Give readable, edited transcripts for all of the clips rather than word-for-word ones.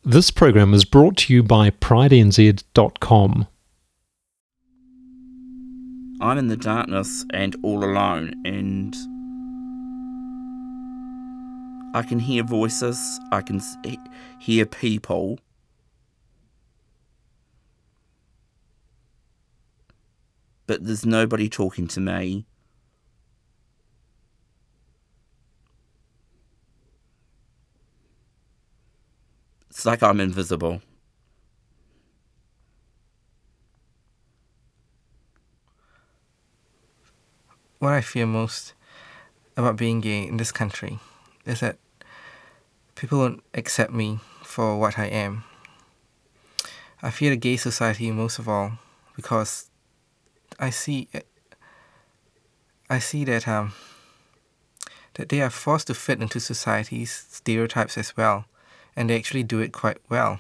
This program is brought to you by PrideNZ.com. I'm in the darkness and all alone, and I can hear voices, I can hear people, but there's nobody talking to me. It's like I'm invisible. What I fear most about being gay in this country is that people won't accept me for what I am. I fear the gay society most of all because I see that that they are forced to fit into society's stereotypes as well, and they actually do it quite well.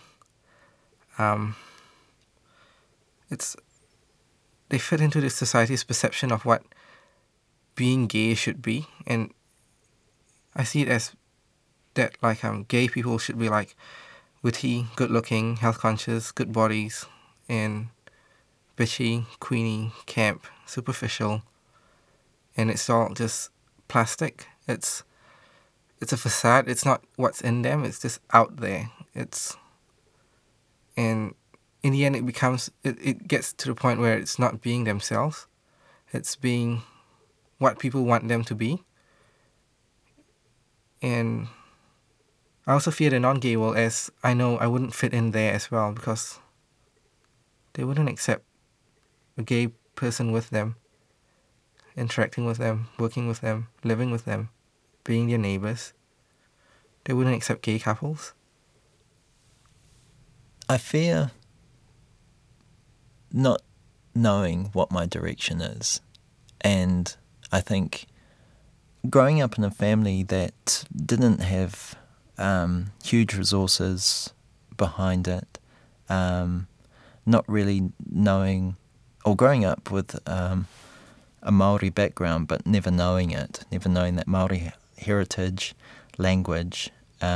They fit into the society's perception of what being gay should be, and I see it as that gay people should be like witty, good-looking, health-conscious, good bodies, and bitchy, queenie, camp, superficial, and it's all just plastic. It's a facade. It's not what's in them. It's just out there. And in the end, it gets to the point where it's not being themselves. It's being what people want them to be. And I also fear the non-gay world, as I know I wouldn't fit in there as well, because they wouldn't accept a gay person with them, interacting with them, working with them, living with them, being their neighbours. They wouldn't accept gay couples. I fear not knowing what my direction is. And I think growing up in a family that didn't have huge resources behind it, not really knowing, or growing up with a Māori background but never knowing that Māori heritage, language,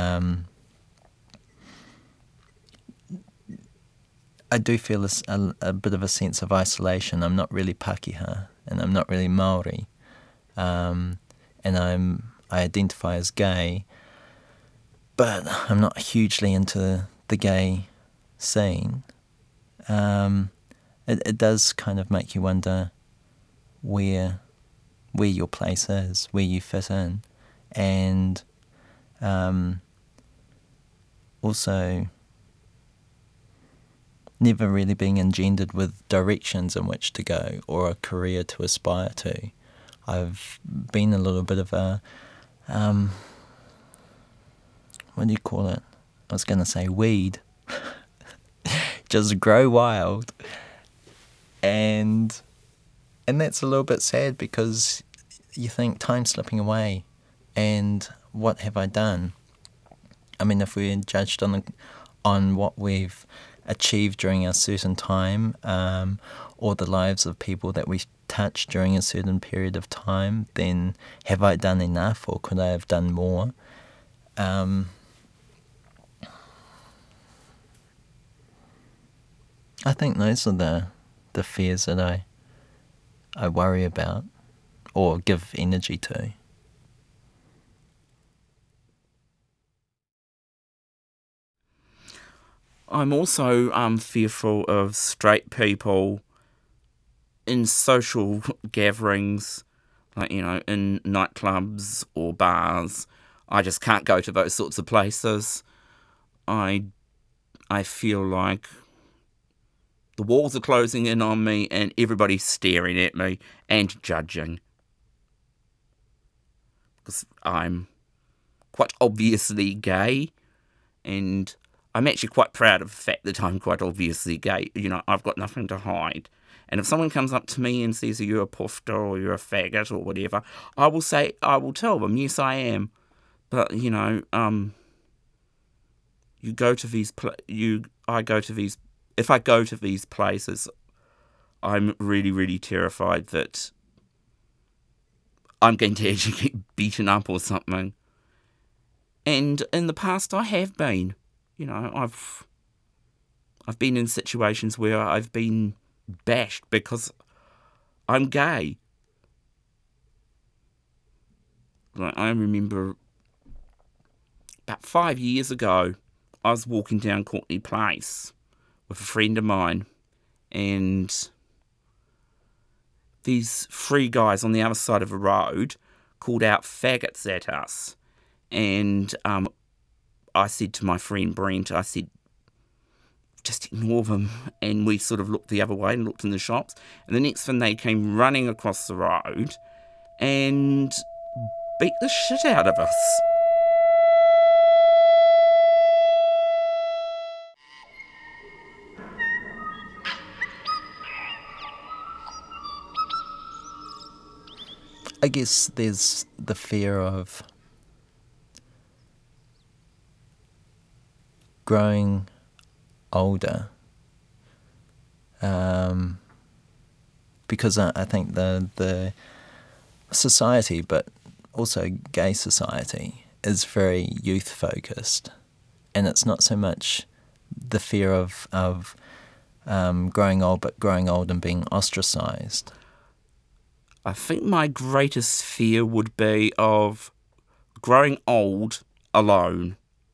I do feel a bit of a sense of isolation. I'm not really Pākehā, and I'm not really Māori, and I identify as gay, but I'm not hugely into the gay scene. It does kind of make you wonder where your place is, where you fit in, and also never really being engendered with directions in which to go or a career to aspire to. I've been a little bit of a, what do you call it? I was going to say weed. Just grow wild. And that's a little bit sad, because you think time's slipping away, and what have I done? I mean, if we're judged on what we've achieved during a certain time, or the lives of people that we touched during a certain period of time, then have I done enough, or could I have done more? I think those are the fears that I worry about or give energy to. I'm also fearful of straight people in social gatherings, like, in nightclubs or bars. I just can't go to those sorts of places. I feel like the walls are closing in on me and everybody's staring at me and judging. Because I'm quite obviously gay, and I'm actually quite proud of the fact that I'm quite obviously gay. I've got nothing to hide. And if someone comes up to me and says, "Are you a pufter or you're a faggot or whatever," I will tell them, "Yes, I am." But if I go to these places, I'm really, really terrified that I'm going to actually get beaten up or something. And in the past, I have been. I've been in situations where I've been bashed because I'm gay. Like, I remember about 5 years ago, I was walking down Courtney Place with a friend of mine, and these three guys on the other side of the road called out faggots at us. And I said to my friend Brent, I said, just ignore them. And we sort of looked the other way and looked in the shops. And the next thing, they came running across the road and beat the shit out of us. I guess there's the fear of growing older, because I think the society, but also gay society, is very youth focused, and it's not so much the fear of growing old, but growing old and being ostracised. I think my greatest fear would be of growing old alone.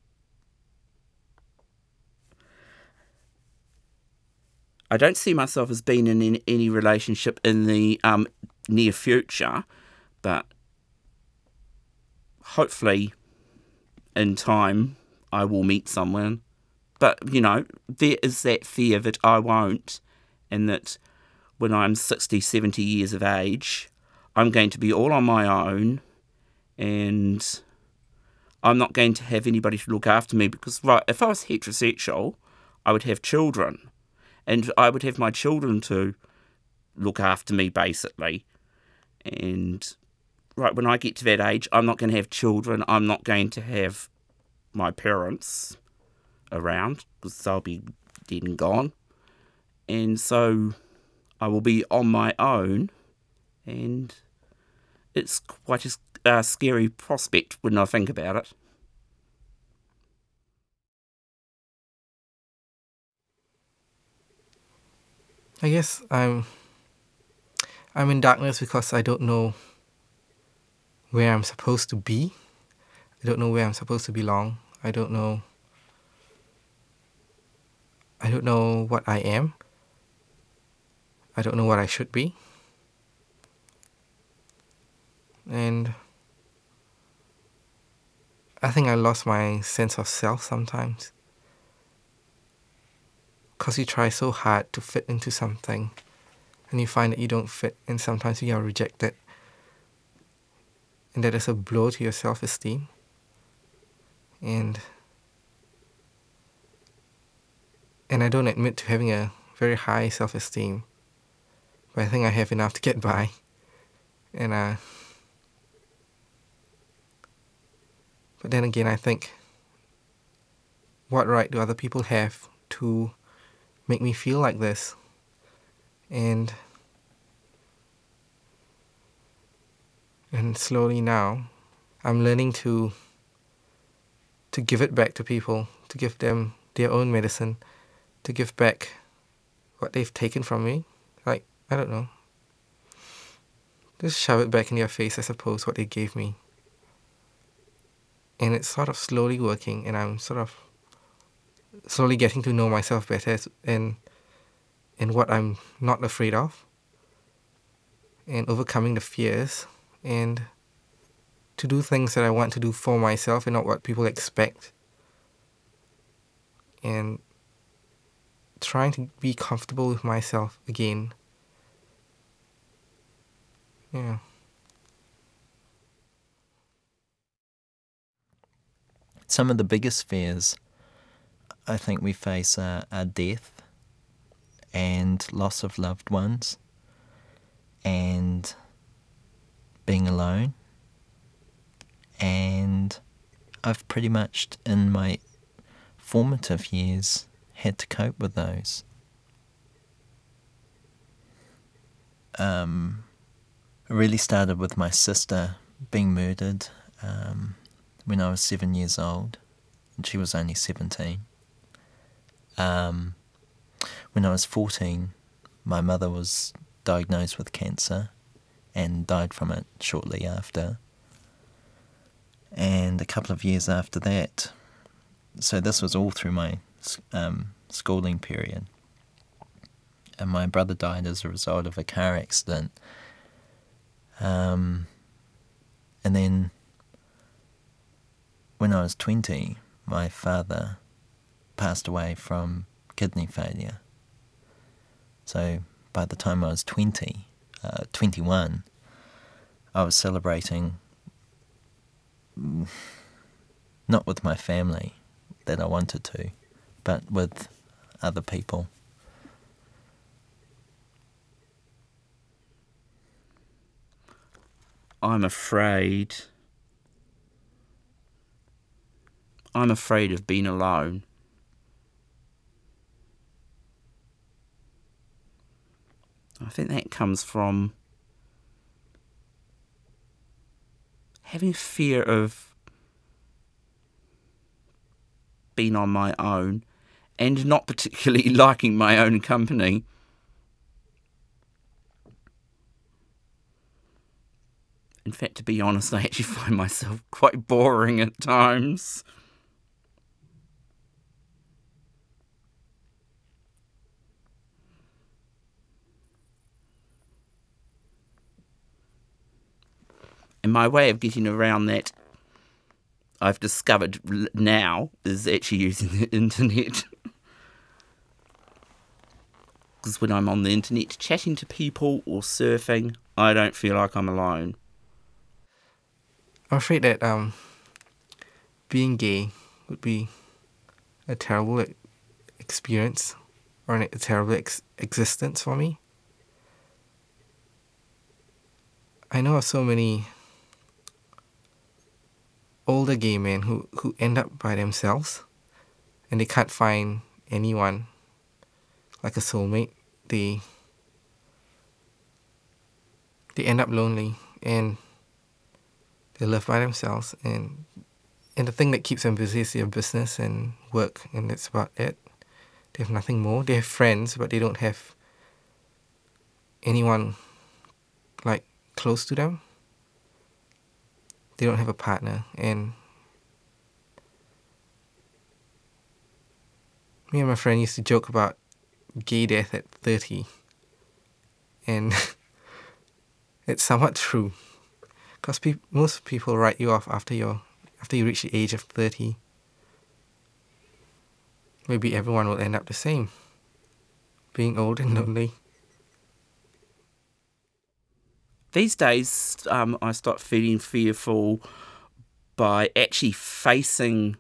I don't see myself as being in any relationship in the near future, but hopefully in time I will meet someone. But, there is that fear that I won't, and that when I'm 60, 70 years of age, I'm going to be all on my own, and I'm not going to have anybody to look after me, because, right, if I was heterosexual, I would have children, and I would have my children to look after me, basically. And, right, when I get to that age, I'm not going to have children, I'm not going to have my parents around, because they'll be dead and gone. And so I will be on my own, and it's quite a scary prospect when I think about it. I guess I'm in darkness because I don't know where I'm supposed to be. I don't know where I'm supposed to belong. I don't know what I am. I don't know what I should be. And I think I lost my sense of self sometimes. Because you try so hard to fit into something, and you find that you don't fit, and sometimes you are rejected. And that is a blow to your self-esteem. And I don't admit to having a very high self-esteem, but I think I have enough to get by. And but then again, I think, what right do other people have to make me feel like this? And slowly now, I'm learning to give it back to people, to give them their own medicine, to give back what they've taken from me. Like, I don't know, just shove it back in their face, I suppose, what they gave me. And it's sort of slowly working, and I'm sort of slowly getting to know myself better, and what I'm not afraid of, and overcoming the fears, and to do things that I want to do for myself and not what people expect, and trying to be comfortable with myself again. Yeah. Some of the biggest fears I think we face are death and loss of loved ones and being alone. And I've pretty much, in my formative years, had to cope with those. It really started with my sister being murdered when I was 7 years old, and she was only 17. When I was 14, my mother was diagnosed with cancer and died from it shortly after. And a couple of years after that, so this was all through my schooling period. And my brother died as a result of a car accident. And then when I was 20, my father passed away from kidney failure. So by the time I was 21, I was celebrating, not with my family that I wanted to, but with other people. I'm afraid of being alone. I think that comes from having fear of being on my own and not particularly liking my own company. In fact, to be honest, I actually find myself quite boring at times. And my way of getting around that, I've discovered now, is actually using the internet. Because when I'm on the internet chatting to people or surfing, I don't feel like I'm alone. I'm afraid that being gay would be a terrible experience or a terrible existence for me. I know of so many older gay men who end up by themselves and they can't find anyone like a soulmate. They end up lonely and they live by themselves, and the thing that keeps them busy is their business and work, and that's about it. They have nothing more. They have friends, but they don't have anyone like close to them. They don't have a partner, and me and my friend used to joke about gay death at 30, and it's somewhat true, because most people write you off after you reach the age of 30. Maybe everyone will end up the same, being old and lonely. These days, I start feeling fearful by actually facing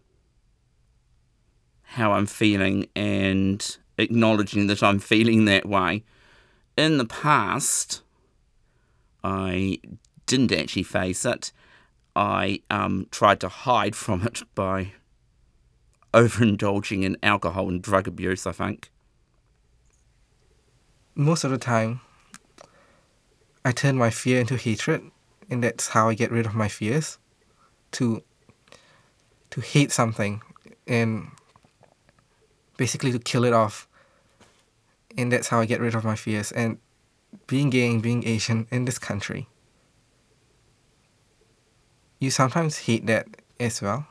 how I'm feeling and acknowledging that I'm feeling that way. In the past, I didn't actually face it. I tried to hide from it by overindulging in alcohol and drug abuse, I think. Most of the time, I turn my fear into hatred, and that's how I get rid of my fears. To hate something and basically to kill it off. And that's how I get rid of my fears. And being gay and being Asian in this country, you sometimes hate that as well.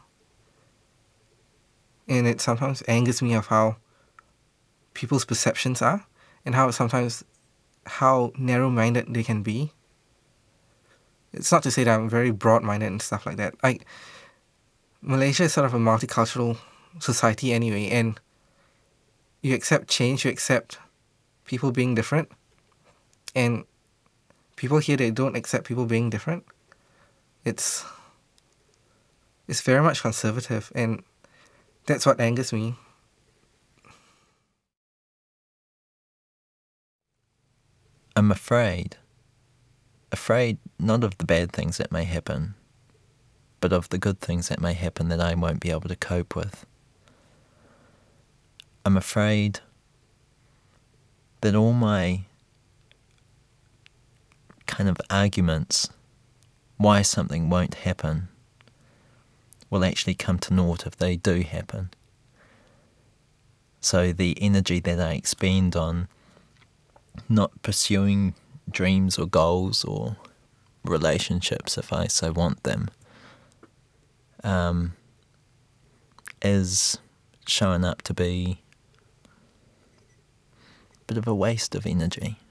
And it sometimes angers me of how people's perceptions are and how narrow-minded they can be. It's not to say that I'm very broad-minded and stuff like that. Malaysia is sort of a multicultural society anyway, and you accept change, you accept people being different, and people here, they don't accept people being different. It's very much conservative, and that's what angers me. I'm afraid not of the bad things that may happen, but of the good things that may happen that I won't be able to cope with. I'm afraid that all my kind of arguments why something won't happen will actually come to naught if they do happen. So the energy that I expend on not pursuing dreams or goals or relationships, if I so want them, is showing up to be a bit of a waste of energy.